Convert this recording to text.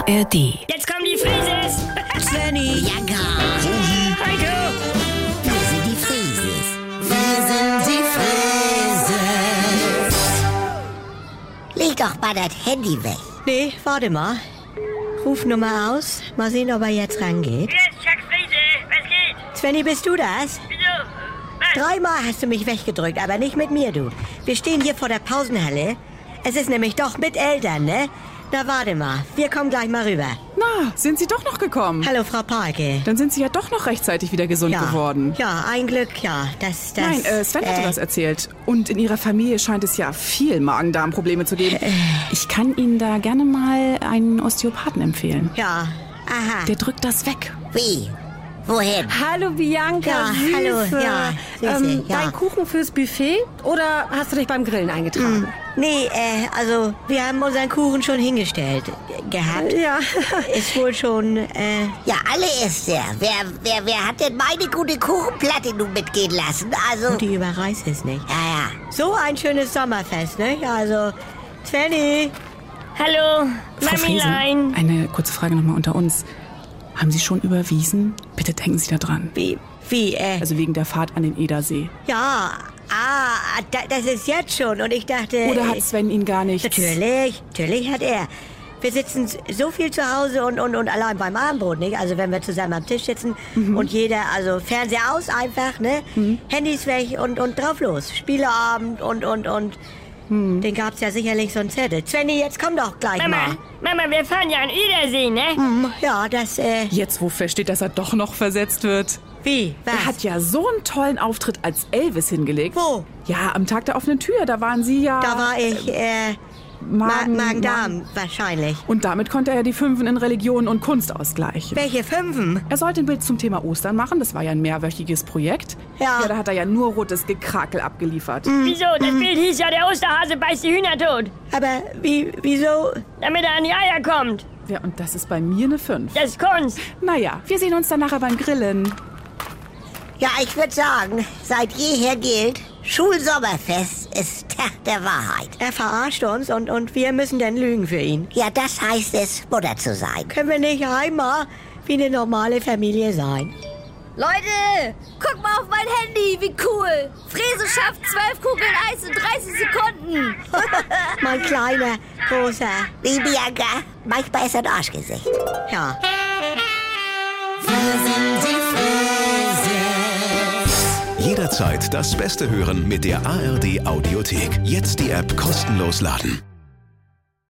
ARD. Jetzt kommen die Frieses! Svenny, Jagger, Heiko! wir sind die Frieses. Wir sind die Frieses. Leg doch mal das Handy weg. nee, warte mal. Rufnummer aus. Mal sehen, ob er jetzt rangeht. Hier ist Chuck Friese. Was geht? Svenny, bist du das? Wieso? Was? 3-mal hast du mich weggedrückt, aber nicht mit mir, du. Wir stehen hier vor der Pausenhalle. Es ist nämlich doch mit Eltern, ne? Na, warte mal. Wir kommen gleich mal rüber. Na, sind Sie doch noch gekommen? Hallo, Frau Parke. Dann sind Sie ja doch noch rechtzeitig wieder gesund geworden. Ja, ein Glück, ja. Das, Nein, Sven hatte das erzählt. Und in Ihrer Familie scheint es ja viel Magen-Darm-Probleme zu geben. Ich kann Ihnen da gerne mal einen Osteopathen empfehlen. Ja, aha. Der drückt das weg. Wie? Wohin? Hallo Bianca, Ja, Süße. hallo, ja, Süße, ja. Dein Kuchen fürs Buffet oder hast du dich beim Grillen eingetragen? Nee, also, wir haben unseren Kuchen schon hingestellt gehabt. Ja. Ist wohl schon, Ja, alle ist er. Wer hat denn meine gute Kuchenplatte nun mitgehen lassen? Also, die überreißt es nicht. ja. So ein schönes Sommerfest, ne? Also, Svenny. Hallo, Frau Friese, Mamilein. eine kurze Frage nochmal unter uns. Haben Sie schon überwiesen? Bitte denken Sie da dran. Wie, Also wegen der Fahrt an den Edersee. ja, das ist jetzt schon. Und ich dachte... Oder hat Sven Ihnen gar nichts? Natürlich hat er. Wir sitzen so viel zu Hause und allein beim Abendbrot, nicht? Also wenn wir zusammen am Tisch sitzen und jeder, also Fernseher aus einfach, ne? Handys weg und drauf los. Spieleabend und. Den gab's ja sicherlich so einen Zettel. Svenny, jetzt komm doch gleich mal. Mama, wir fahren ja an Edersee, ne? Ja, das, Jetzt, wo feststeht, dass er doch noch versetzt wird. wie? Was? Er hat ja so einen tollen Auftritt als Elvis hingelegt. Wo? Ja, am Tag der offenen Tür, da waren Sie ja... Da war ich, Magen-Darm wahrscheinlich. Und damit konnte er die 5 in Religion und Kunst ausgleichen. Welche 5? Er sollte ein Bild zum Thema Ostern machen, das war ja ein mehrwöchiges Projekt. Ja. Da hat er ja nur rotes Gekrakel abgeliefert. Wieso? Das Bild hieß ja, der Osterhase beißt die Hühner tot. Aber wieso? Damit er an die Eier kommt. Ja, und das ist bei mir eine 5. Das ist Kunst. Naja, wir sehen uns dann nachher beim Grillen. Ja, ich würde sagen, seit jeher gilt, Schulsommerfest ist Tag der Wahrheit. Er verarscht uns und wir müssen dann lügen für ihn. Ja, das heißt es, Mutter zu sein. Können wir nicht einmal wie eine normale Familie sein? Leute, guck mal auf mein Handy, wie cool. Frese schafft 12 Kugeln Eis in 30 Sekunden. Mein kleiner, großer, Wie Bianca, manchmal ist er ein Arschgesicht. ja. Jederzeit das Beste hören mit der ARD Audiothek. Jetzt die App kostenlos laden.